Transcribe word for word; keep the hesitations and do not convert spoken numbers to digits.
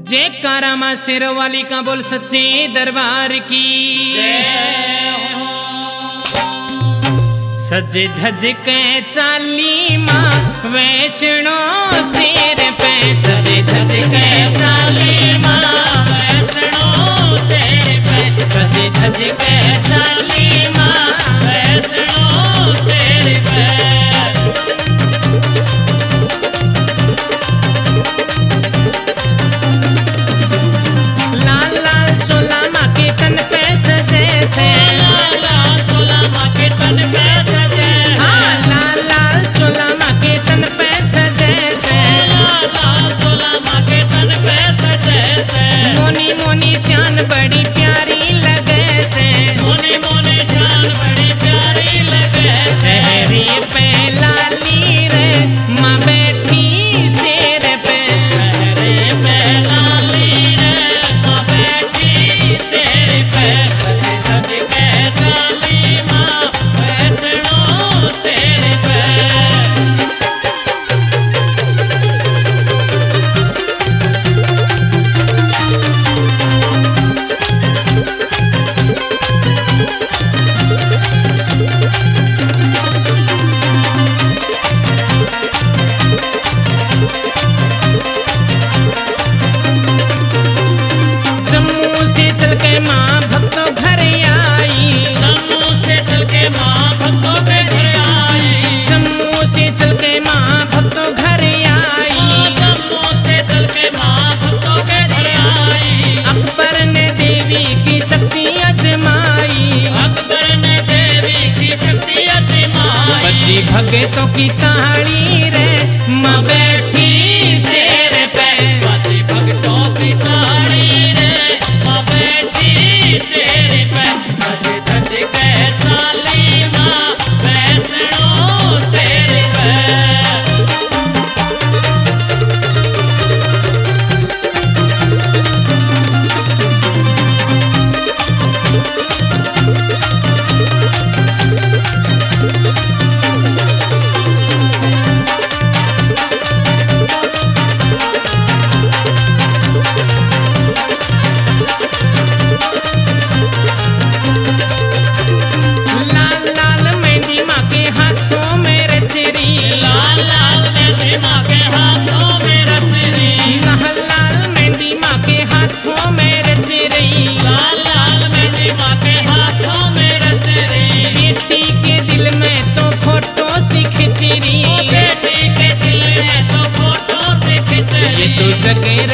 जयकारा मां शेरों वाली का बोल सच्चे दरबार की। सज धज के चाली मां वैष्णो सिर पे, सज धज के चाली मां वैष्णो सिर पे, सज धज के चाली मां वैष्णो सिर पे। भगतों की ताड़ी रे मां बैठी शेर पे, बाजी भगतों की ताड़ी रे मां बैठी शेर पे, सज धज के चाली मां वैष्णो शेर पे। जगह